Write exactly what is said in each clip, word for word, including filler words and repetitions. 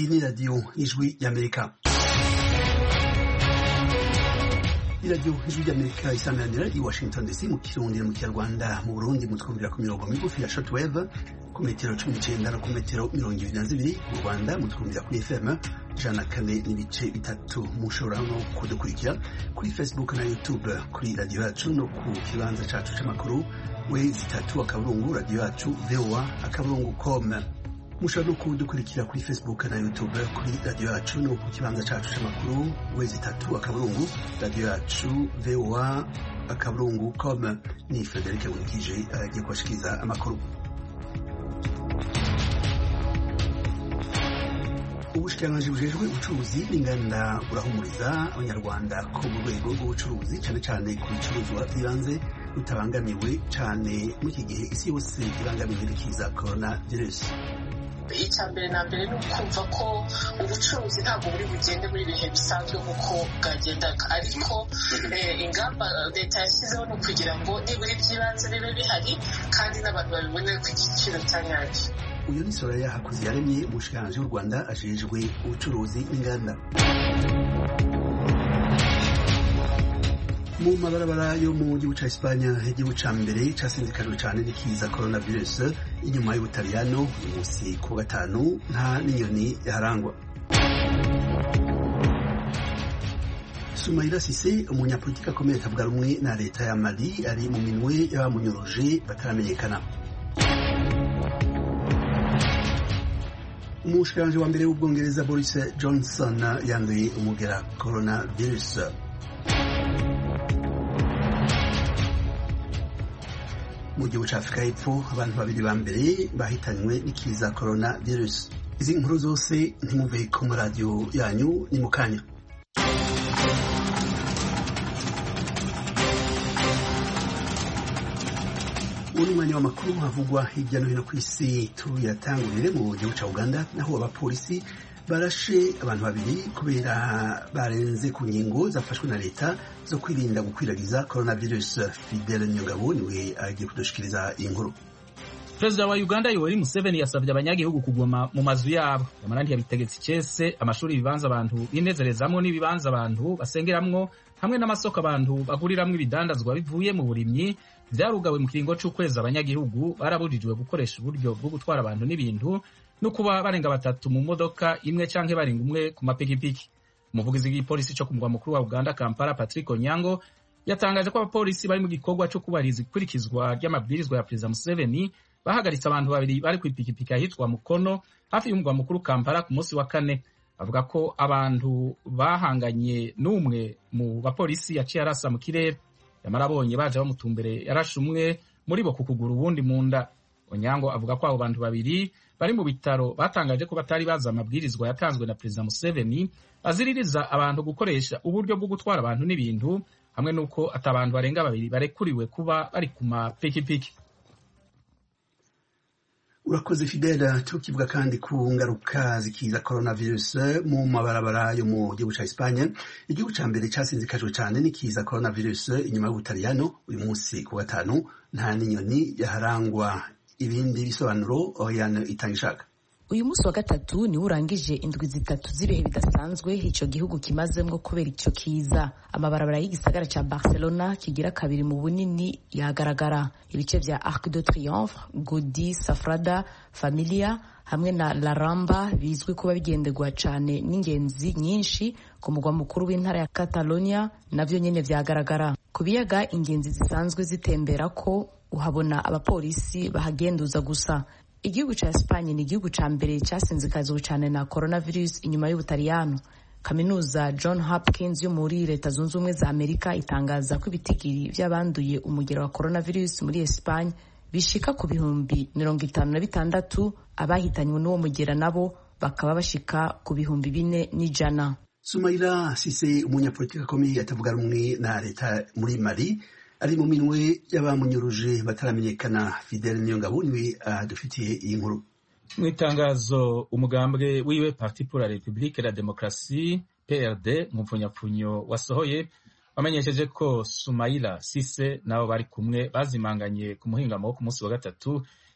Iyi ni radiyo ijwi y'Amerika. iradiyo ijwi ry'Amerika isamanira i Washington D C mu Kirundi mu Kinyarwanda. Mu Burundi mutwumvira ku mirongo migufi ya shortwave ku metero cumi n'icenda no ku metero mirongo ibiri na zibiri. Mu Rwanda mutwumvira kuri F M ijana na kane n'ibice bitatu. Mushobora no kudukurikira kuri Facebook na YouTube kuri radiyo yacu no ku kibanza cacu c'amakuru we zitatu akaburungu radiyo yacu V O A akaburungu com. Mushobora no kudukurikira kuri Facebook na YouTube kuri radiyo yacu no ku kibanza cacu c'amakuru we zitatu akaburungu radiyo yacu V O A akaburungu com. Ni Frederic Unikije agiye kubashikiriza amakuru. Ubushikiranganji bujejwe ubucuruzi n'inganda burahumuriza abanyarwanda ko mu rwego rw'ubucuruzi cyane cyane ku bicuruzwa by'ibanze rutabangamiwe cyane muri iki gihe isi yose ibangamiwe n'ikiza corona virus. Icya mbere na mbere ni ukumva ko ubucuruzi ntabwo buri bugende muri ibihe bisanzwe nk'uko bwagendaga, ariko ingamba leta yashyizeho ni ukugira ngo nibura iby'ibanze bibe bihari kandi n'abantu babibone ku giciro cya nyacyo. Uyu ni Soraya Hakuziyaremye, umushikiranganji w'u Rwanda ajejwe ubucuruzi n'inganda. Mu mabarabara yo mu gihugu ca Espanya, igihugu ca mbere casinzikajwe cane n'ikiza coronavirus inyuma y'Ubutaliyano, uyu musi ku gatanu nta n'inyoni yaharangwa. Soumaïla Cissé, umunyapolitiki akomeye atavuga rumwe na leta ya Mali, ari mu minwe y'abamunyuruje bataramenyekana. Umushikiranganji wa mbere w'Ubwongereza Boris Johnson yanduye umugera coronavirus. Mu gihugu ca Afrika y'Epfo, abantu babiri ba mbere bahitanywe n'ikiza coronavirus. Izi nkuru zose ntimuve ku maradiyo yanyu, ni mu kanya. Uyu mwanya w'amakuru havugwa hirya no hino ku isi. Tuyatangurire mu gihugu ca Uganda, naho abapolisi barashe abantu babiri kubera barenze ku ngingo zafashwe na leta zo kwirinda gukwiragiza coronavirus. Fidele Nyongabo niwe agiye kudushikiriza iyi nkuru. Perezida wa Uganda Yoweri Museveni yasabye abanyagihugu kuguma mu mazu yabo. Yamara ntiyabitegetse icese amashuri, ibibanza abantu binezerezamwo n'ibibanza abantu basengeramwo hamwe n'amasoko abantu baguriramwo ibidandazwa bivuye mu burimyi vyarugawe mu kiringo c'ukwezi. Abanyagihugu barabujijwe gukoresha uburyo bwo gutwara abantu n'ibintu no kuba barenga batatu mu modoka imwe canke barenga umwe ku mapikipiki. Umuvugizi w'igipolisi co ku mugwa mukuru wa Uganda Kampala, Patrick Onyango, yatangaje ko abapolisi bari mu gikorwa co kubahiriza ikurikizwa ry'amabwirizwa ya Perezida Museveni bahagaritse abantu babiri bari ku ipikipiki ahitwa Mukono hafi y'umugwa mukuru Kampala ku munsi wa kane. Avuga ko abantu bahanganye n'umwe mu bapolisi yaciye arasa mu kirere. Yamara abonye baje bamutumbere yarashe umwe muri bo ku kuguru uwundi mu nda. Onyango avuga ko abo bantu babiri bari mu bitaro batangaje ko batari bazi amabwirizwa yatanzwe na Perezida Museveni aziririza abantu gukoresha uburyo bwo gutwara abantu n'ibintu hamwe n'uko atabantu barenga babiri barekuriwe kuba bari ku mapikipiki. Urakoze Fidela. Tukivuga kandi ku ngaruka zikiza coronavirus mu mabarabara yo mu gihugu ca Espanya, igihugu ca mbere casinzikajwe cane n'ikiza coronavirus inyuma y'Ubutaliyano, uyu musi ku gatanu nta n'inyoni yaharangwa. Ibindi bisobanuro Oriane Itangishaka. Uyu musi wa gatatu ni urangije indwi zitatu z'ibihe bidasanzwe ico gihugu kimazemwo kubera ico kiza. Amabarabara y'igisagara ca Barcelona kigira kabiri mu bunini yagaragara. Ibice vya Arc de Triomphe, Gaudí, Sagrada Familia hamwe na La Rambla bizwi kuba bigenderwa cane n'ingenzi nyinshi ku mugwa mukuru w'intara ya Catalonia navyo nyene vyagaragara. Ku biyaga ingenzi zisanzwe zitembera ko uhabona abapolisi bahagenduza gusa. Igihugu ca Espanye ni igihugu ca mbere casinzikazwe cane na coronavirus inyuma y'Ubutaliyano. Kaminuza John Hopkins yo muri Leta Zunze Ubumwe za Amerika itangaza ko ibitigiri vy'abanduye umugero wa coronavirus muri Espanye bishika ku bihumbi mirongo itanu na bitandatu, abahitanywe n'uwo mugera nabo bakaba bashika ku bihumbi bine n'ijana. Soumaïla Cissé, umunyapolitiki akomeye atavuga rumwe na leta muri Mali, ari mu minwe y'abamunyuruje bataramenyekana. Fidele Nyongabo niwe adufitiye iyi nkuru. Mu itangazo umugambwe wiwe Parti pour la République et la Démocratie P R D mu mfunyapfunyo wasohoye wamenyesheje ko Soumaïla Cissé nabo bari kumwe bazimanganye ku muhingamo wo ku munsi wa gatatu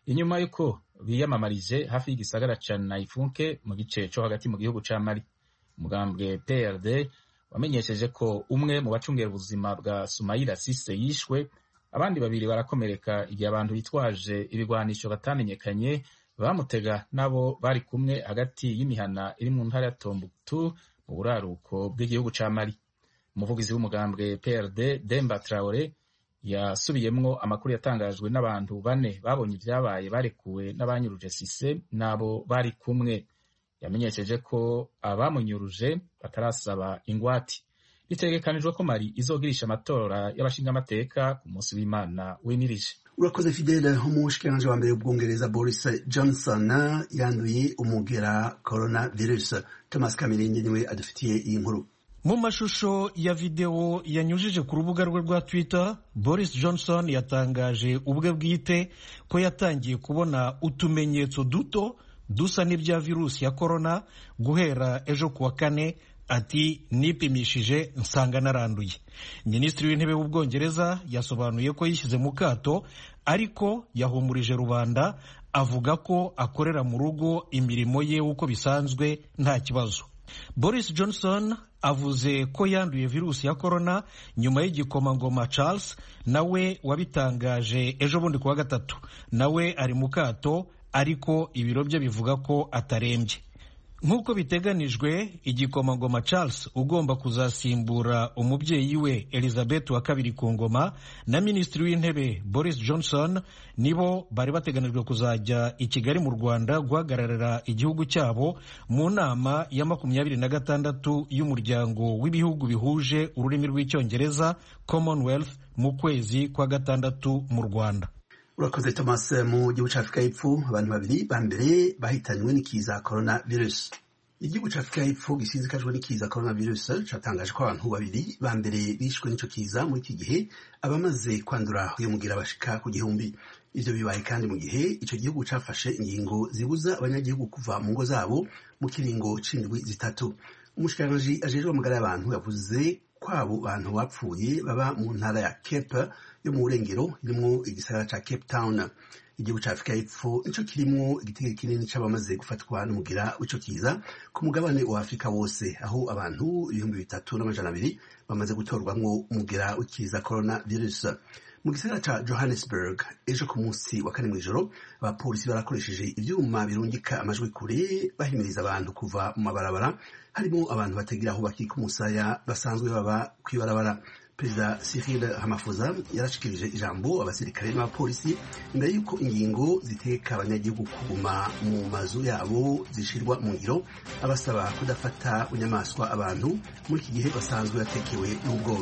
inyuma y'uko biyamamarije hafi y'igisagara ca Naifunke mu gice co hagati mu gihugu ca Mali. Umugambwe P R D wamenyesheje ko umwe mu bacungera ubuzima bwa Soumaïla Cisse yishwe, abandi babiri barakomereka igihe abantu bitwaje ibigwanisho batamenyekanye bamutega nabo bari kumwe hagati y'imihana iri mu ntara ya Tombouctou mu buraruko bw'igihugu ca Mali. Umuvugizi w'umugambwe P R D Demba Traoré yasubiyemwo amakuru yatangajwe n'abantu bane babonye ivyabaye barekuwe n'abanyuruje Cisse nabo bari kumwe. Yamenyesheje ko abamunyuruje batarasaba ingwati. Bitegekanijwe ko Mali izogirisha amatora y'abashingamateka ku munsi w'Imana w'imirije. Urakoze Fidele. Umushikiranganji wa mbere w'Ubwongereza Boris Johnson yanduye umugera coronavirus. Thomas Kamirindi niwe adufitiye iyi nkuru. Mu mashusho ya video yanyujije ku rubuga rwe rwa Twitter, Boris Johnson yatangaje ubwe bwite ko yatangiye kubona utumenyetso duto dusa n'ibya virusi ya corona guhera ejo kuwa kane. Ati nipimishije nsanga naranduye. Minisitiri w'intebe w'Ubwongereza yasobanuye ko yishyize mu kato, ariko yahumurije rubanda avuga ko akorera mu rugo imirimo ye uko bisanzwe nta kibazo. Boris Johnson avuze ko yanduye virusi ya corona nyuma y'igikomangoma Charles nawe wabitangaje ejo bundi kuwa gatatu. Nawe ari mu kato, ariko ibiro bye bivuga ko atarembye. Nk'uko biteganijwe, igikomangoma Charles ugomba kuzasimbura umubyeyi we Elizabeth wa kabiri ku ngoma na minisitiri w'intebe Boris Johnson nibo bari bateganijwe kuzajya i Kigali mu Rwanda guhagararira igihugu cyabo mu nama ya makumyabiri na gatandatu y'umuryango w'ibihugu bihuje ururimi rw'icyongereza Commonwealth mu kwezi kwa gatandatu mu Rwanda. Urakoze Thomas. Mu gihugu ca Afrika y'Epfo abantu babiri ba mbere bahitanywe n'ikiza coronavirus. Igihugu ca Afrika y'Epfo gisinzikajwe n'ikiza coronavirus catangaje ko abantu babiri ba mbere bishwe n'ico kiza muri iki gihe, abamaze kwandura uyu mugira bashika ku gihumbi. Ivyo bibaye kandi mu gihe ico gihugu cafashe ingingo zibuza abanyagihugu kuva mu ngo zabo mu kiringo c'indwi zitatu. Umushikiranganji ajejwe amagara y'abantu yavuze ko abo bantu bapfuye baba mu ntara ya Cape yo mu burengero irimwo igisagara ca Cape Town. Igihugu ca Afrika y'Epfo nico kirimwo igitego kinini c'abamaze gufatwa n'umugira w'ico kiza ku mugabane wa Afrika wose, aho abantu ibihumbi bitatu n'amajana abiri bamaze gutorwamwo umugira w'ikiza coronavirus. Mu gisagara ca Johannesburg ejo ku munsi wa kane mw'ijoro, abapolisi barakoresheje ivyuma birungika amajwi kure bahimiriza abantu kuva mu mabarabara, harimo abantu batagira aho bakika umusaya basanzwe baba kw'ibarabara. Perezida Cyril Ramaphosa yarashikirije ijambo abasirikare n'abapolisi imbere y'uko ingingo ziteka abanyagihugu kuguma mu mazu yabo zishirwa mu ngiro, abasaba kudafata bunyamaswa abantu muri iki gihe basanzwe batekewe n'ubwoba.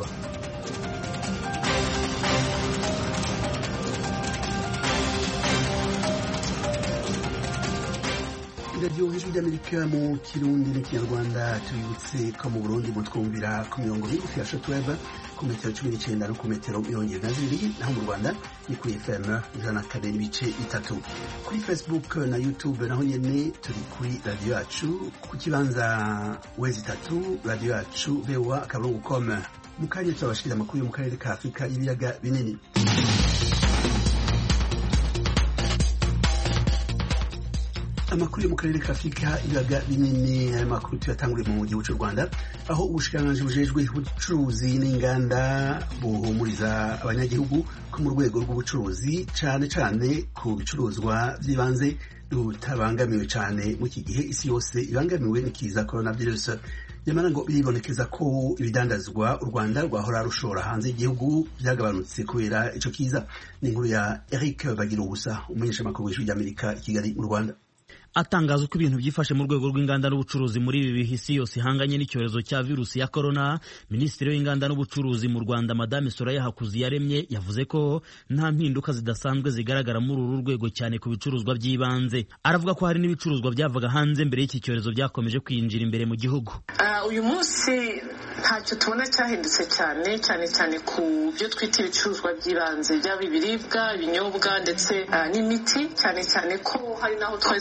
Radio Ijwi ry'Amerika mu Kirundi n'Ikinyarwanda. Tubibutse ko mu Burundi mutwumvira ku mirongo migufi ya shortwave ku metero cumi n'icenda no ku metero mirongo ibiri na zibiri, naho mu Rwanda ni kuri F M ijana na kane n'ibice bitatu. Kuri Facebook na YouTube naho nyene turi kuri radio yacu ku kibanza wezi itatu radio yacu V O A akaburungu com. Mu kanya turabashikiriza amakuru yo mu karere ka Afurika y'ibiyaga binini. Amakuru yo mu karere ka Afurika ibiyaga binini, aya makuru tuyatanguriye mu gihugu cy'u Rwanda, aho ubushikiranganji bujejwe ubucuruzi n'inganda buhumuriza abanyagihugu ko mu rwego rw'ubucuruzi cane cane ku bicuruzwa by'ibanze rutabangamiwe cane mu iki gihe isi yose ibangamiwe n'ikiza coronavirus. Nyamara ngo biribonekeza ko ibidandazwa u Rwanda rwahora rushora hanze y'igihugu byagabanutse kubera ico kiza. Ni inkuru ya Eric Bagirubusa, umumenyeshamakuru w'Ijwi ry'Amerika i Kigali mu Rwanda. Atangaza uko ibintu byifashe mu rwego rw'inganda n'ubucuruzi muri ibi bihe isi yose ihanganye n'icyorezo cya virusi ya corona, Minisitiri w'Inganda n'Ubucuruzi mu Rwanda Madame Soraya Hakuziyaremye yavuze ko nta mpinduka zidasanzwe zigaragara muri uru rwego cyane ku bicuruzwa by'ibanze. Aravuga ko hari n'ibicuruzwa byavaga hanze mbere y'iki cyorezo byakomeje kwinjira imbere mu gihugu. Uh, uyu munsi ntacyo tubona cyahindutse cyane cyane cyane ku byo twita ibicuruzwa by'ibanze, byaba ibiribwa, ibinyobwa ndetse uh, n'imiti, cyane cyane ko hari naho twari twabonye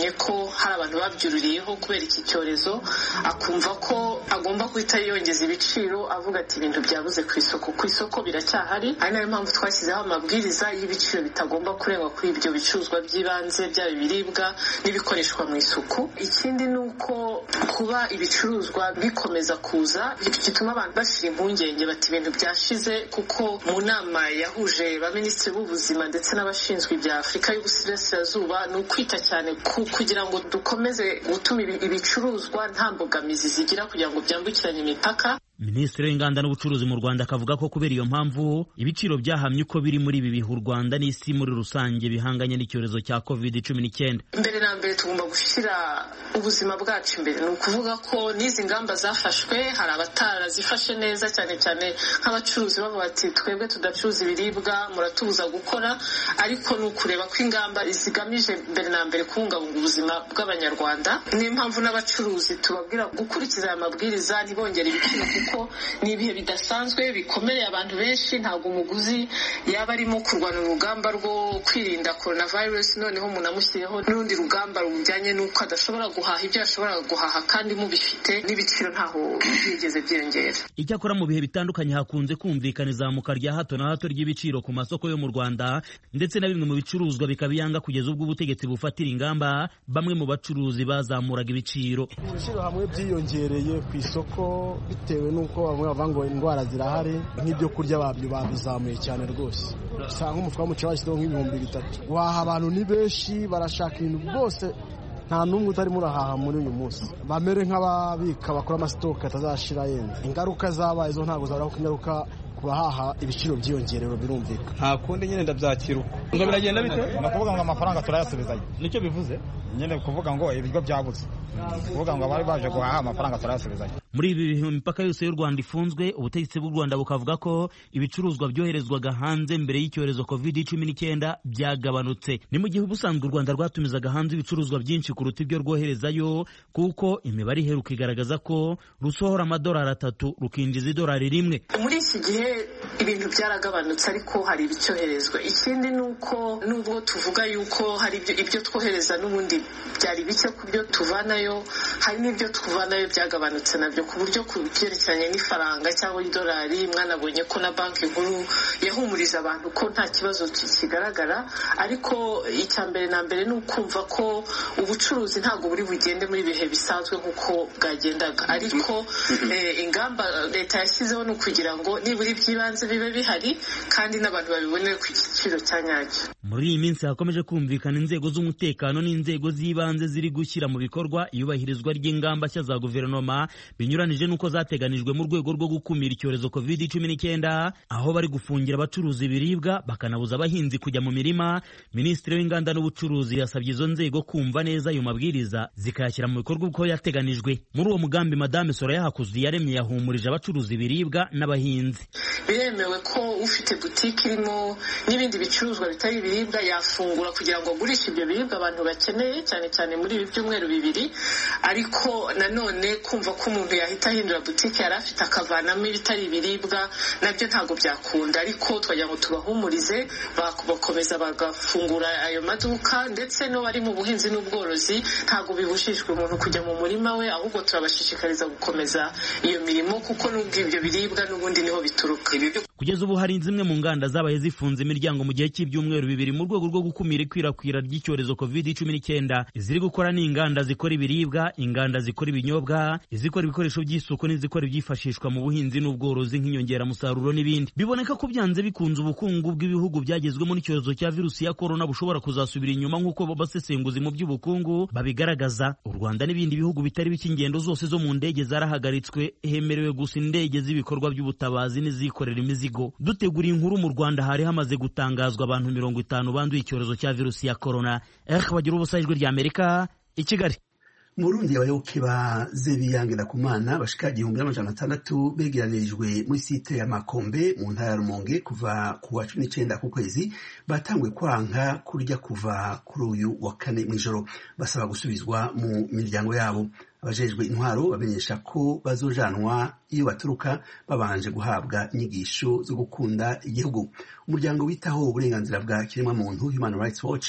abonye ko hari abantu babyururiyeho kubera iki cyorezo akumva ko agomba guhita yongeza ibiciro avuga ati ibintu byabuze ku isoko ku isoko biracyahari ari nayo mpamvu twashyizeho amabwiriza y'ibiciro bitagomba kurenga kuri ibyo bicuruzwa by'ibanze byaba ibiribwa n'ibikoreshwa mu isuku. Ikindi ni uko kuba ibicuruzwa bikomeza kuza gituma abantu bashira impungenge bati ibintu byashize, kuko mu nama yahuje ba minisitiri b'ubuzima ndetse n'abashinzwe ibya Afurika y'Uburasirazuba ni ukwita cyane kugira ngo dukomeze gutuma ibicuruzwa nta mbogamizi zigira kugira ngo byambukiranye imipaka. Minisitiri w'inganda n'ubucuruzi mu Rwanda akavuga ko kubera iyo mpamvu ibiciro byahamye uko biri muri ibi bihe u Rwanda n'isi muri rusange bihanganye n'icyorezo cya covid cumi n'icyenda. Mbere na mbere tugomba gushyira ubuzima bwacu imbere, ni ukuvuga ko n'izi ngamba zafashwe hari abatarazifashe neza, cyane cyane nk'abacuruzi bavuga ati twebwe tudacuruza ibiribwa muratubuza gukora, ariko ni ukureba ko ingamba zigamije mbere na mbere kubungabunga ubuzima bw'Abanyarwanda. Niyo mpamvu n'abacuruzi tubabwira gukurikiza aya mabwiriza ntibongere ibiciro, kuko ni ibihe bidasanzwe bikomereye abantu benshi. Ntabwo umuguzi yaba arimo kurwana urugamba rwo kwirinda coronavirus noneho umuntu amushyiriyeho n'urundi rugamba rujyanye n'uko adashobora guhaha ibyo yashoboraga guhaha kandi mubifite n'ibiciro ntaho byigeze byiyongera. Icyakora mu bihe bitandukanye hakunze kumvikana izamuka rya hato na hato ry'ibiciro ku masoko yo mu Rwanda, ndetse na bimwe mu bicuruzwa bikabiyanga kugeza ubwo ubutegetsi bufatira ingamba bamwe mu bacuruzi bazamuraga ibiciro. Ibiciro hamwe byiyongereye ku isoko bitewe nuko bamwe bavuga ngo indwara zirahari, nk'ibyo kurya babyo babizamuye cyane rwose. Usanga umufuka w'umuceri washyizeho nk'ibihumbi bitatu. Guhaha abantu ni benshi, barashaka ibintu bwose, nta n'umwe utarimo urahaha muri uyu munsi. Bamere nk'ababika bakora amasitoke atazashira yenda. Ingaruka zabaye zo ntabwo zabura kuko ingaruka kubahaha ibiciro byiyongerero birumvika. Nta kundi nyine ndabyakira uko. Ngo biragenda bite? Ni ukuvuga ngo amafaranga turayasubizayo. Nicyo bivuze? Nyine kuvuga ngo ibiryo byabuze. Kuvuga ngo abari baje guhaha amafaranga turayasubizayo. Muri ibi bihe imipaka yose y'u Rwanda ifunzwe, ubutegetsi bw'u Rwanda bukavuga ko ibicuruzwa byoherezwaga hanze mbere y'icyorezo covid cumi n'icyenda byagabanutse. Ni mu gihe ubusanzwe u Rwanda rwatumizaga hanze ibicuruzwa byinshi kuruta ibyo rwoherezayo, kuko imibare iheruka igaragaza ko rusohora amadolari atatu rukinjiza idolari rimwe. Muri iki gihe ibintu byaragabanutse ariko hari ibicyoherezwa. Ikindi ni uko nubwo tuvuga yuko hari ibyo, ibyo twohereza n'ubundi byari bike ku byo tuvanayo, hari n'ibyo tuvanayo byagabanutse nabyo, ku buryo ku byerekeranye n'ifaranga cyangwa idolari mwanabonye ko na banki nkuru yahumuriza abantu ko nta kibazo kigaragara. Ariko icya mbere na mbere ni ukumva ko ubucuruzi ntabwo buri bugende muri bihe bisanzwe nk'uko bwagendaga, ariko eh, ingamba leta yashyizeho ni ukugira ngo nibura iby'ibanze bibe bihari kandi n'abantu babibonere ku giciro cya nyacyo. Muri iyi minsi hakomeje kumvikana inzego z'umutekano n'inzego z'ibanze ziri gushyira mu bikorwa iyubahirizwa ry'ingamba nshya za guverinoma binyuranije n'uko zateganijwe mu rwego rwo gukumira icyorezo covid cumi n'icyenda, aho bari gufungira abacuruza ibiribwa bakanabuza abahinzi kujya mu mirima. Minisitiri w'inganda n'ubucuruzi yasabye izo nzego kumva neza ayo mabwiriza zikayashyira mu bikorwa uko yateganijwe. Muri uwo mugambi Madame Soraya Hakuziyaremye yahumurije abacuruza ibiribwa n'abahinzi. Biremewe ko ufite butike irimo n'ibindi bicuruzwa bitari ibiribwa yafungura kugira ngo agurishe ibyo biribwa abantu bakeneye, cyane cyane muri ibi byumweru bibiri. Ariko nanone kumva ko umuntu yahita ahindura butike yari afite akavanamo ibitari ibiribwa nabyo ntabwo byakunda. Ariko twagira ngo tubahumurize bakomeza bagafungura ayo maduka, ndetse no bari mu buhinzi n'ubworozi ntabwo bibujijwe umuntu kujya mu murima we, ahubwo turabashishikariza gukomeza iyo mirimo kuko n'ubwo ibyo biribwa n'ubundi niho bituruka. Kugeza ubu hari zimwe mu nganda zabaye zifunze imiryango mu gihe cy'ibyumweru bibiri mu rwego rwo gukumira ikwirakwira ry'icyorezo covid cumi n'icyenda. Iziri gukora ni inganda zikora ibiribwa, inganda zikora ibinyobwa, izikora ibikoresho by'isuku n'izikora ibyifashishwa mu buhinzi n'ubworozi nk'inyongeramusaruro n'ibindi. Biboneka ko byanze bikunze ubukungu bw'ibihugu byagezwemo n'icyorezo cya virusi ya korona bushobora kuzasubira inyuma nk'uko babasesenguzi mu by'ubukungu babigaragaza. U Rwanda n'ibindi bihugu bitari bike ingendo zose zo mu ndege zarahagaritswe, hemerewe gusa indege z'ibikorwa by'ubutabazi n'izikorera imizigo. Dutegura inkuru mu Rwanda hari hamaze gutangazwa abantu mirongo itanu banduye icyorezo cya virusi ya korona. Eh bagira ubusa ijwi rya Amerika i Kigali. Mu Burundi abayoboke ba Zebiyange Ndakumana bashika igihumbi n'amajana atandatu begeranirijwe muri site ya Makombe mu ntara ya Rumonge kuva ku wa cumi n'icenda ku kwezi batangwe kwanka kurya kuva kuri uyu wa kane mw'ijoro, basaba gusubizwa mu miryango yabo. Abajejwe intwaro bamenyesha ko bazojanwa iyo baturuka babanje guhabwa inyigisho zo gukunda igihugu. Umuryango witaho uburenganzira bwa kiremwa muntu Human Rights Watch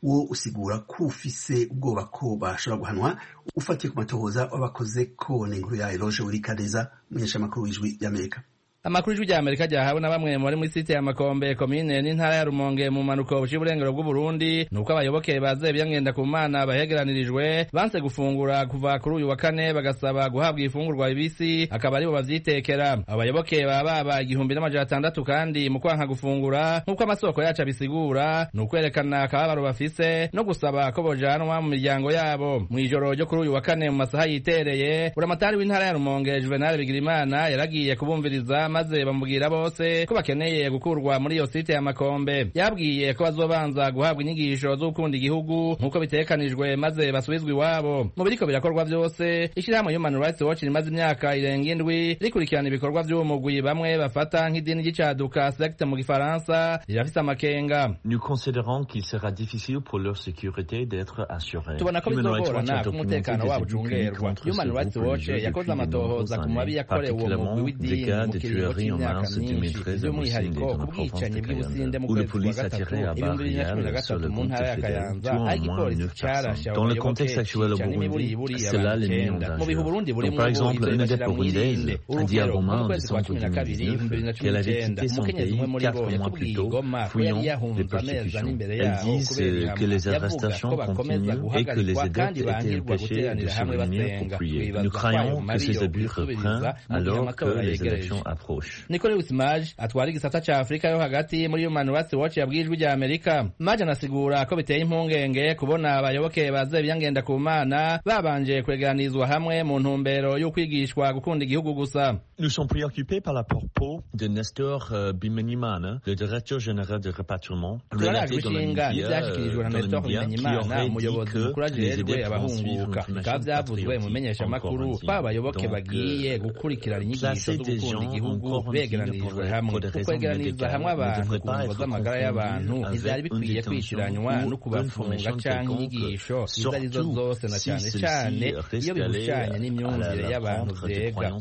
wo usigura ko ufise ubwoba ko bashobora guhanwa ufatiye ku matohoza wabakoze ko ni inkuru ya Eloge Urikaneza umunyeshamakuru w'ijwi ry'Amerika. Amakuru y'ijwi ry'Amerika ryahawe na bamwe mu bari muri site ya Makombe komine n'intara ya Rumonge mu manuko bush'iburengero bw'u Burundi nuko abayoboke baze byangenda ku mana bahegeranirijwe banse gufungura kuva kuri uyu wa kane bagasaba guhabwa ifungurwa ibisi akaba aribo bavyitekera. Abayoboke baba baba igihumbi n'amajana atandatu kandi mu kwanka gufungura nkuko amasoko yacu abisigura n'ukwerekana akababaro bafise no gusaba ko bojanwa mu miryango yabo. Mu ijoro ryo kuri uyu wa kane mu masaha yitereye buramatari w'intara ya Rumonge Juvenal Bigirimana yaragiye kubumviriza maze bamubwira bose ko bakeneye gukurwa muri iyo site ya Makombe. Yabwiye ko bazobanza guhabwa inyigisho zo gukunda igihugu nkuko bitekanijwe maze basubizwa iwabo. Mu biriko birakorwa byose ishirahamwe Human Rights Watch rimaze imyaka irenga indwi rikurikirana ibikorwa by'umugwi bamwe bafata nk'idini ry'icaduka secte mu Gifaransa rirafise amakenga. Nous considérons qu'il sera difficile pour leur sécurité d'être assurée. Tubona ko bizogorana ku mutekano wabo ucungerwa. Human Rights Watch yakoze amatohoza ku mabi yakorewe uwo mugwi w'idini en mars deux mille treize à Moussine dans la province de Kayanza, où le police a tiré à balles réelles sur le compte fédéral, tuant au moins neuf personnes. Dans le contexte actuel au Burundi, cela les met en danger. Donc, par exemple, une adepte burundaise a dit à Goma en décembre deux mille dix-neuf qu'elle avait quitté son pays quatre mois plus tôt, fuyant des persécutions. Elles disent que les arrestations continuent et que les adeptes étaient empêchés de se réunir pour prier. Nous croyons que ces abus reprennent alors que les élections approchent. Nicolas Maj atwara igisata ca Afrika yo hagati muri Human Rights Watch yabwijwe rya Amerika. Maj anasigura ko biteye impungenge kubona abayoboke baze byangenda ku mana babanje kwegeranizwa hamwe mu ntumbero yo kwigishwa gukunda igihugu gusa. Nous sommes préoccupés par la propos de Nestor uh, Bimenimana, le directeur général de rapatriement, relaté dans le média, euh, dans le média qui aurait dit que les aides transmises byavuzwe mu menyeshamakuru babayoboke bagiye gukurikirana inyigisho zo gukunda igihugu begeranijwe hamwe. Kwegeraniza hamwe abantu ku mvo z'amagara y'abantu ntibyari bikwiye kwishyuranywa no kubafunga canke inyigisho izo arizo zose na cyane cyane iyo bihushanye n'imyumvire y'abantu vyega.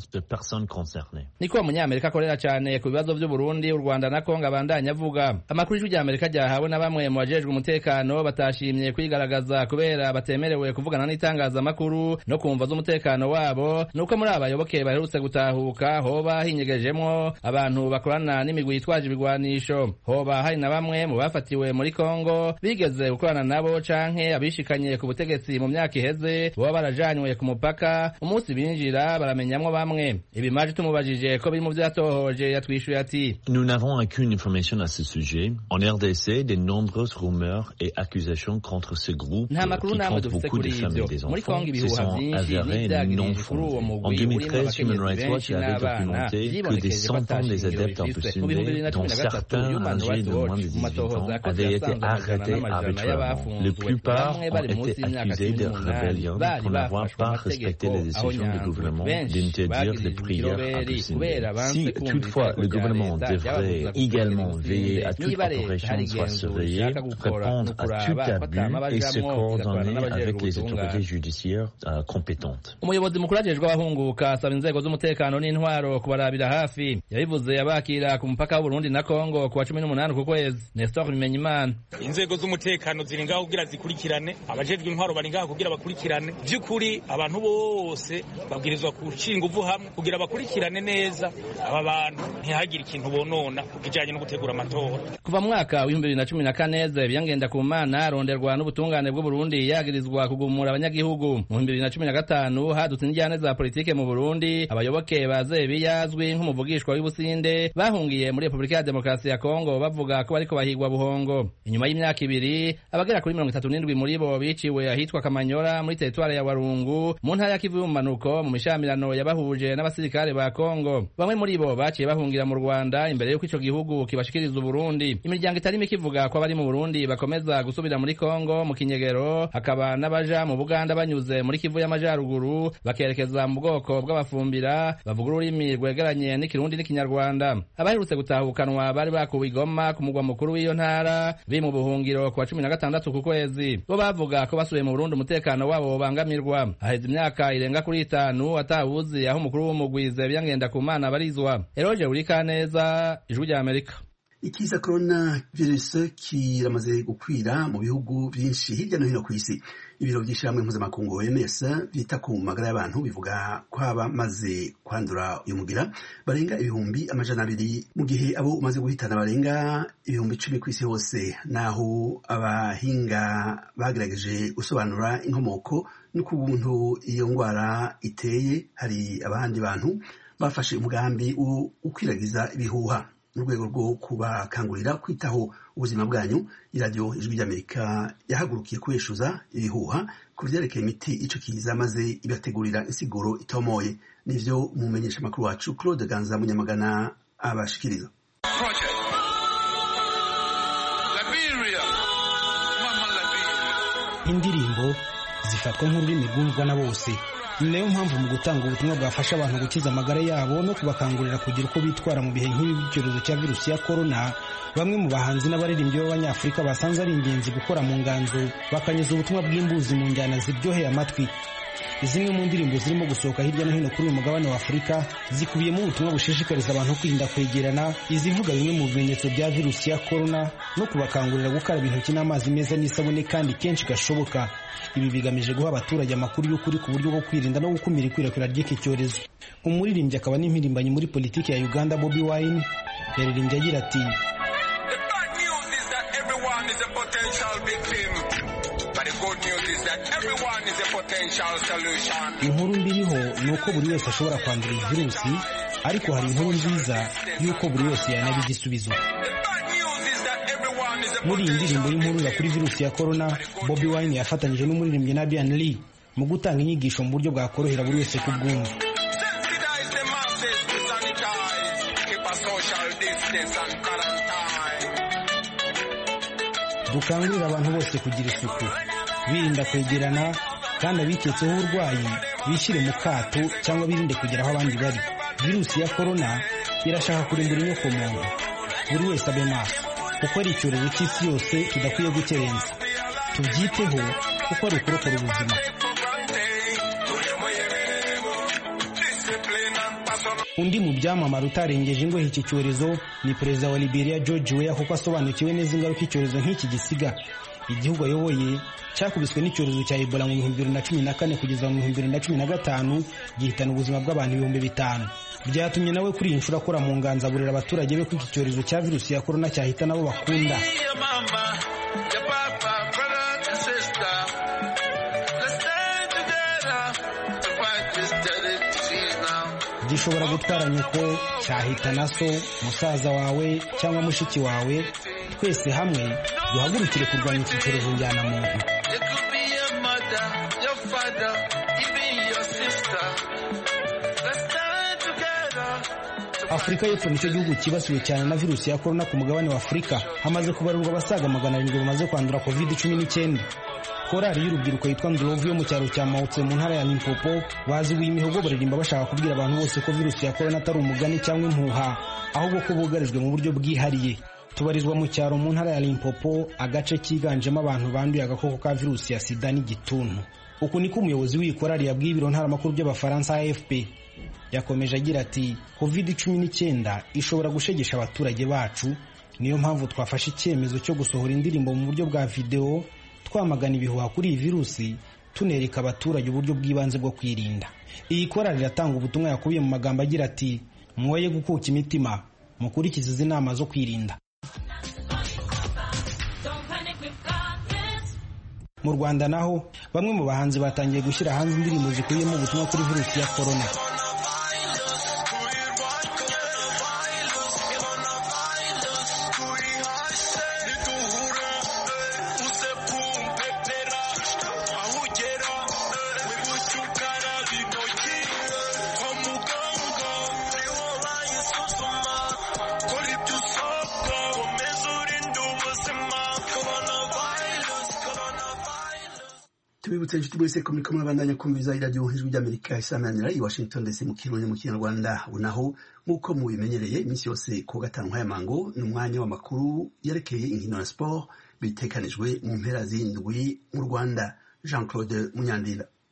Niko umunyamerika akorera cyane ku bibazo by'u Burundi, u Rwanda na Kongo abandanya avuga. Amakuru y'ijwi ry'Amerika ryahawe na bamwe mu bajejwe umutekano batashimye kwigaragaza kubera batemerewe kuvugana n'itangazamakuru no kumva z'umutekano wabo nuko muri abayoboke baherutse gutahuka hoba hinyegejemwo abantu bakorana n'imigwi yitwaje ibigwanisho. Hoba hari na bamwe mu bafatiwe muri Kongo bigeze gukorana nabo canke abishikanye ku butegetsi mu myaka iheze boba barajanywe ku mupaka umunsi binjira baramenyamwo bamwe. Ibimaje tumubajije ko biri mu vyatohoje yatwishuye ati Nous n'avons aucune information à ce sujet. En R D C, de nombreuses rumeurs et accusations contre ce groupe qui compte beaucoup de femmes et des enfants se sont avérées non fondées. En deux mille treize, Human Rights Watch avait documenté que des centaines des adeptes emprisonnés, dont certains âgés de moins de dix-huit ans, avaient été arrêtés arbitrairement. La plupart ont été accusés de rébellion pour n'avoir pas respecté les décisions du gouvernement d'interdire les prières à Bruxelles. Si toutefois le gouvernement devrait également veiller à toute opération soit surveillée, répondre à tout abus et se coordonner avec les autorités judiciaires euh, compétentes. Umuyobozi mukuru ajejwe abahunguka asaba inzego z'umutekano n'intwaro kubarabira hafi. Yabivuze abakira ku mupaka w'u Burundi na Kongo ku wa cumi n'umunani ku kwezi. Nestor Bimenyimana: inzego z'umutekano ziri ngaho kugira zikurikirane, abajejwe intwaro bari ngaho kugira bakurikirane. By'ukuri abantu bose babwirizwa gushinga uvu hamwe kugira bakurikirane neza aba bantu ntihagire ikintu bonona kujanye no gutegura amatora. Kuva mu mwaka wa bibiri na cumi na kane byangenda ku mana ronderwa n'ubutungane bw'u Burundi yagirizwa kugumura abanyagihugu. Mu bibiri na cumi na gatanu hadutse injyane za politike mu Burundi, abayoboke baze biyazwi nk'umuvugishwa w'Ibusinde bahungiye muri Republika ya Demokarasi ya Kongo bavuga ko bariko bahigwa buhongo. Inyuma y'imyaka ibiri abagera kuri mirongo itatu n'indwi muri bo biciwe ahitwa Kamanyora muri teritwari ya Warungu mu ntara ya Kivu y'ubumanuko mu mishamirano yabahuje n'abasirikare ba Kongo. Bamwe muri bo baciye bahungira mu Rwanda imbere y'uko ico gihugu kibashikiriza u Burundi. Imiryango itari mike ivuga ko abari mu Burundi bakomeza gusubira muri Kongo mu kinyegero, hakaba n'abaja mu Buganda banyuze muri Kivu y'Amajaruguru bakerekeza mu bwoko bw'abafumbira bavuga ururimi rwegeranye n'ikirundi n'ikinyarwanda. Abaherutse gutahukanwa bari bakuwe i Goma ku mugwa mukuru w'iyo ntara bi mu buhungiro ku wa cumi na gatandatu ku kwezi. Bo bavuga ko basubiye mu Burundi umutekano wabo bangamirwa. Haheze imyaka irenga kuri itanu atawuzi aho umukuru w'umugwize byangenda ku mana barizwa. Eroje Urikaneza, Ijwi ry'Amerika. ikiza corona virus kiramaze gukwira mu bihugu byinshi hirya no hino ku isi. Ibiro by'ishyirahamwe mpuzamakungu O M S byita ku magara y'abantu bivuga ko abamaze kwandura uyu mugira barenga ibihumbi amajana abiri mu gihe abo umaze guhitana barenga ibihumbi icumi ku isi hose. Naho abahinga bagerageje gusobanura inkomoko n'ukuntu iyo ndwara iteye, hari abandi bantu bafashe umugambi wo gukwiragiza ibihuha mu rwego rwo kubakangurira kwitaho ubuzima bwanyu. iradiyo ijwi ry'Amerika yahagurukiye kubeshuza ibihuha ku vyerekeye imiti ico kiza maze ibategurira insiguro itomoye. Nivyo umumenyesha makuru wacu Claude Ganza Munyamagana abashikiriza. Indirimbo zifatwa nk'ururimi rwumvwa na bose. Ni nayo mpamvu mu gutanga ubutumwa bwafasha abantu gukiza amagara yabo no kubakangurira kugira uko bitwara mu bihe nk'ibi by'icyorezo cya virusi ya korona, bamwe mu bahanzi n'abaririmbyi b'abanyafurika basanze ari ingenzi gukora mu nganzo bakanyuza ubutumwa bw'imbuzi mu njyana ziryoheye amatwi. Zimwe mu ndirimbo zirimo gusohoka hirya no hino kuri uyu mugabane wa Afurika zikubiyemo ubutumwa bushishikariza abantu kwirinda kwegerana, izivuga bimwe mu bimenyetso bya virusi ya korona no kubakangurira gukaraba intoki n'amazi meza n'isabune kandi kenshi gashoboka. Ibi bigamije guha abaturage amakuru y'ukuri ku buryo bwo kwirinda no gukumira ikwirakwira ry'iki cyorezo. Umuririmbyi akaba n'impirimbanyi muri politiki ya Uganda Bobi Wine yaririmbye agira ati, inkuru mbi iriho ni uko buri wese ashobora kwandura iyi virusi, ariko hari inkuru nziza y'uko buri wese yanaba igisubizo. Muri iyi ndirimbo y'impuruza kuri virusi ya korona, Bobi Wine yafatanyije n'umuririmbyi Nabian Lee mu gutanga inyigisho mu buryo bwakorohera buri wese kubwumva. Dukangurira abantu bose kugira isuku, birinda kwegerana, kandi abiketseho uburwayi bishyire mu kato cyangwa birinde kugera aho abandi bari. Virusi ya korona irashaka kurimbura inyoko muntu. Buri wese abe maso, kuko ari icyorezo cy'isi yose tudakwiye gukerensa. Tubyiteho kuko ari ukurokora ubuzima. Undi mu byamamare utarengeje ingohe iki cyorezo ni perezida wa Liberia George Weah, kuko asobanukiwe neza ingaruka icyorezo nk'iki gisiga. Igihugu ayoboye cyakubiswe n'icyorezo cya Ebola mu bihumbi bibiri na cumi na kane kugeza mu bihumbi bibiri na cumi na gatanu, gihitana ubuzima bw'abantu ibihumbi bitanu. Byatumye nawe kuri iyi nshuro akora mu nganzo aburira abaturage be ko iki cyorezo cya virusi ya korona cyahita nabo bakunda. Gishobora gutwara nyoko, cyahita na so, musaza wawe cyangwa mushiki wawe. Twese hamwe duhagurukire kurwanya iki cyorezo njyana muntu. Afurika y'Epfo nicyo gihugu kibasiwe cyane na virusi ya korona ku mugabane wa Afurika. Hamaze kubarurwa abasaga magana arindwi bamaze kwandura covid cumi n'icyenda. Korali y'urubyiruko yitwa Ndlovu yo mu cyaro cya Mautse mu ntara ya Limpopo bazibuye imihogo baririmba bashaka kubwira abantu bose ko virusi ya korona atari umugani cyangwa impuha, ahubwo ko bugarijwe mu buryo bwihariye. Tubarizwa mu cyaro mu ntara ya Limpopo, agace kiganjemo abantu banduye agakoko ka virusi ya sida n'igituntu. Uku niko umuyobozi w'iyi korali yabwiye ibiro ntaramakuru by'abafaransa A F P. Yakomeje agira ati, covid cumi n'icyenda ishobora gushegesha abaturage bacu, niyo mpamvu twafashe icyemezo cyo gusohora indirimbo mu buryo bwa video twamagana ibihuha kuri iyi virusi, tunereka abaturage uburyo bw'ibanze bwo kwirinda. Iyi korali iratanga ubutumwa yakubiye mu magambo agira ati, mwoye gukuka imitima, mukurikize izi nama zo kwirinda. Mu Rwanda naho bamwe mu bahanzi batangiye gushyira hanze indirimbo zikubiyemo ubutumwa kuri virusi ya korona. Tubibutse inshuti mwese ko muriko murabandanya kumviriza iradiyo ijwi ry'Amerika isamanira i Washington D C mu Kirundi mu Kinyarwanda. Unaho nk'uko mubimenyereye iminsi yose ku gatanu nk'aya mango ni umwanya w'amakuru yerekeye inkino na sport bitekanijwe mu mpera z'indwi mu Rwanda. Jean Claude Munyandinda.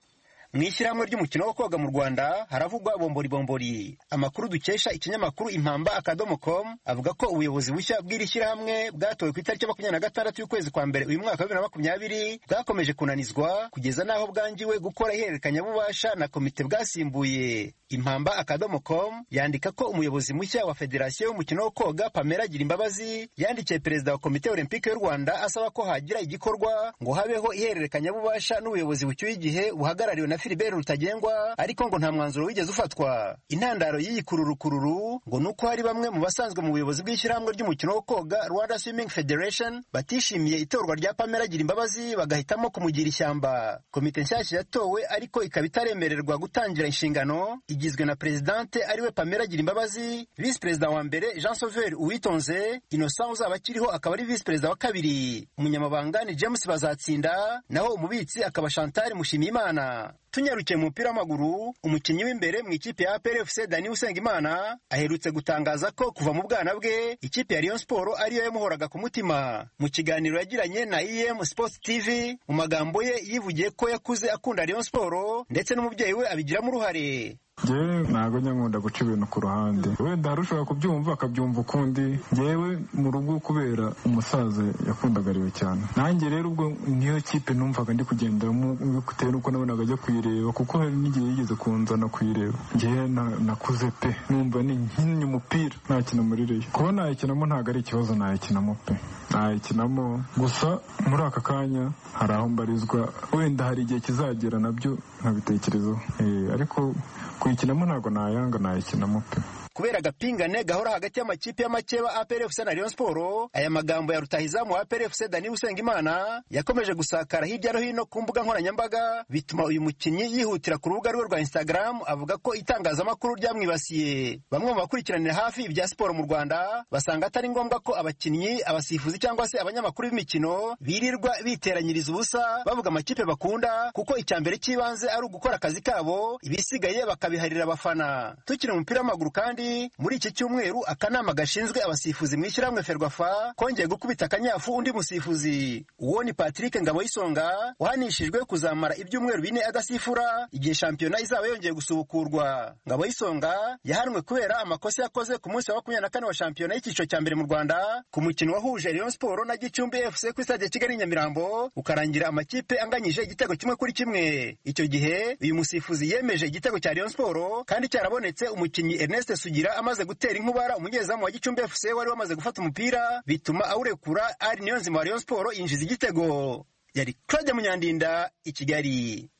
mu ishyirahamwe ry'umukino wo koga mu Rwanda haravugwa bombori bombori. Amakuru dukesha ikinyamakuru impamba akadomo com avuga ko ubuyobozi bushya bw'iri shyirahamwe bwatowe ku itariki makumyabiri na gatandatu y'ukwezi kwa mbere uyu mwaka wa bibiri na makumyabiri bwakomeje kunanizwa kugeza n'aho bwangiwe gukora ihererekanyabubasha na komite bwasimbuye. Impamba akadomo com yandika ko umuyobozi mushya wa federasiyo y'umukino wo koga Pamela Girimbabazi yandikiye perezida wa komite olympique y'u Rwanda asaba ko hagira igikorwa ngo habeho ihererekanyabubasha n'ubuyobozi bucyuye igihe buhagarariwe na Philibert Rutagengwa, ariko ngo nta mwanzuro wigeze ufatwa. Intandaro y'iyi kururukururu ngo nuko hari bamwe mu basanzwe mu buyobozi bw'ishyirahamwe ry'umukino wo koga Rwanda Swimming Federation batishimiye itorwa rya Pamela Girimbabazi bagahitamo kumugira ishyamba. Komite nshyashya yatowe ariko ikaba itaremererwa gutangira inshingano, igizwe na presidente ariwe Pamela Girimbabazi, vice perezida wa mbere Jean Sauveur Uwitonze, Innocent uzaba akiriho akaba ari vice perezida wa kabiri, umunyamabanga ni James Bazatsinda, naho umubitsi akaba Chantal Mushimiyimana. Tunyarukiye mu mupira w'amaguru, umukinnyi w'imbere mu ikipe ya A P R F C Dani Usengimana aherutse gutangaza ko kuva mu bwana bwe ikipe ya Rayon Sport ariyo yamuhoraga ku mutima. Mu kiganiro yagiranye na I M Sports T V, mu magambo ye yivugiye ko yakuze akunda Rayon Sport ndetse n'umubyeyi we abigiramo uruhare. Jewe ntago nkunda guca ibintu ku ruhande, wenda ushobora kubyumva akabyumva ukundi. Jewe mu rugo kubera umusaza yakundagariwe cyane, nanjye rero ubwo niyo kipe numvaga ndi kugendamo bitewe nuko nabonaga ajya kuyireba, kuko hari n'igihe yigeze kunzana kuyireba. Jewe nakuze pe numva ni nkinye umupira nakina muri Rayon. Kuba nayikinamo ntago ari ikibazo, nayikinamo pe nayikinamo, gusa muri aka kanya hari aho mbarizwa, wenda hari igihe kizagera nabyo nkabitekerezaho, eh ariko kuyikinamo ntabwo nayanga, nayikinamo pe. Kubera agapingane gahora hagati y'amakipe y'amakeba A P R F C na Rayon Sport, aya magambo ya rutahizamu wa A P R F C Dani Usengimana yakomeje gusakara hirya no hino ku mbuga nkoranyambaga, bituma uyu mukinnyi yihutira ku rubuga rwe rwa Instagram avuga ko itangazamakuru ryamwibasiye. Bamwe mu bakurikiranira hafi ibya siporo mu Rwanda basanga atari ngombwa ko abakinnyi, abasifuzi cyangwa se abanyamakuru b'imikino birirwa biteranyiriza ubusa bavuga amakipe bakunda, kuko icyambere cy'ibanze ari ugukora akazi kabo, ibisigaye bakabiharira abafana. Tukiri mu mupira w'amaguru kandi muri iki cyumweru akanama gashinzwe abasifuzi mu ishyirahamwe Ferwafa kongeye gukubita akanyafu undi musifuzi. Uwo ni Patrick Ngaboyisonga wahanishijwe kuzamara ibyumweru bine adasifura igihe shampiyona izaba yongeye gusubukurwa. Ngaboyisonga yahanwe kubera amakosa yakoze ku munsi wa makumyabiri na kane wa shampiyona y'icyiciro cya mbere mu Rwanda ku mukino wahuje Rayon Sport na Gicumbi F C ku stade Kigali Nyamirambo, ukarangira amakipe anganyije igitego kimwe kuri kimwe. Icyo gihe uyu musifuzi yemeje igitego cya Rayon Sport kandi cyarabonetse umukinnyi Ernest Sugira amaze gutera inkubara umunyezamu wa Gicumbi F C wari wamaze gufata umupira, bituma awurekura. Ari Niyonzima wa Rayon Sport yinjiza igitego. Yari Claude Munyandinda i Kigali.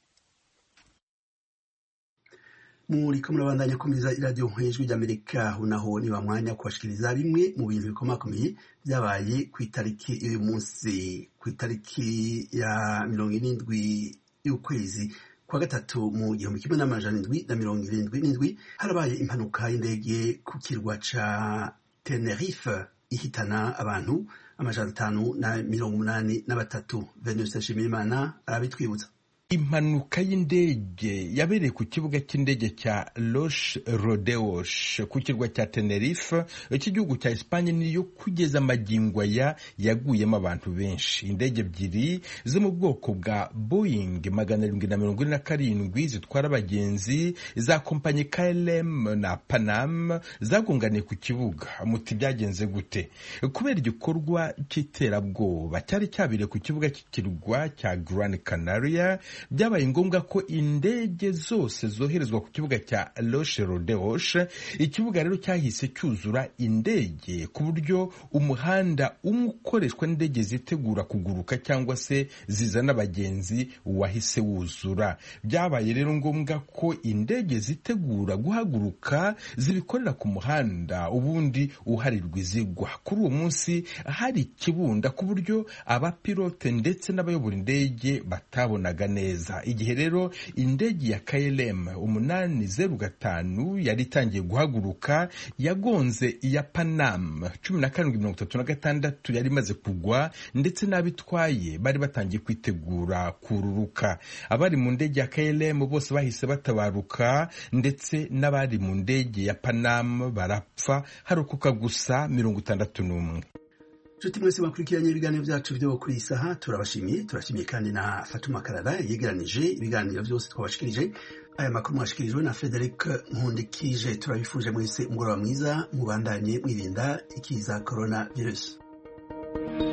Muri kamwe bandanya kumiriza iradio nk'ijwi ry'Amerika, unaho ni bamwanya kubashikiriza bimwe mu bintu bikomakomeye byabaye ku itariki uyu munsi, ku itariki ya mirongo irindwi y'ukwezi kwa gatatu mu gihumbi kimwe n'amajana indwi na mirongo irindwi n'indwi harabaye impanuka y'indege ku kirwa ca Tenerife ihitana abantu amajana atanu na mirongo umunani na batatu. Venus Nshimiyimana arabitwibutsa. Impanuka y'indege yabereye ku kibuga cy'indege cya Los Rodeos ku kirwa cya Tenerife cy'igihugu cya Espagne, niyo kugeza amagingo ya yaguyemo abantu benshi. Indege ebyiri zo mu bwoko bwa Boeing magana arindwi na mirongo ine na karindwi zitwara abagenzi za kompanyi K L M na Panam zagunganiye ku kibuga. Muti byagenze gute? Kubera igikorwa cy'iterabwoba cyari cyabire ku kibuga cy'ikirwa cya Gran Canaria, byabaye ngombwa ko indege zose zoherezwa ku kibuga cya Los Rodeos. Ikibuga rero cyahise cyuzura indege ku buryo umuhanda umwe ukoreshwa n'indege zitegura kuguruka cyangwa se zizana abagenzi wahise wuzura. Byabaye rero ngombwa ko indege zitegura guhaguruka zibikorera ku muhanda, ubundi uharirwa izigwa. Kuri uwo munsi hari ikibunda ku buryo abapilote ndetse n'abayobora indege batabonaga neza. Igihe rero indege ya K L M umunani zeru gatanu yari itangiye guhaguruka, yagonze iya Panam cumi na karindwi mirongo itatu na gatandatu yari imaze kugwa, ndetse n'abitwaye bari batangiye kwitegura kururuka. Abari mu ndege ya K L M bose bahise batabaruka, ndetse n'abari mu ndege ya Panam barapfa, harokoka gusa mirongo itandatu n'umwe. nshuti mwese bakurikiranye ibiganiro byacu byo kuri iyi saha turabashimiye turashimiye kandi na Fatuma Karara yegeranije ibiganiro byose twabashikirije. Aya makuru mwashikirijwe na Frederic Nkundikije. Turabifuje mwese umugoroba mwiza, mubandanye mwirinda ikiza corona virus.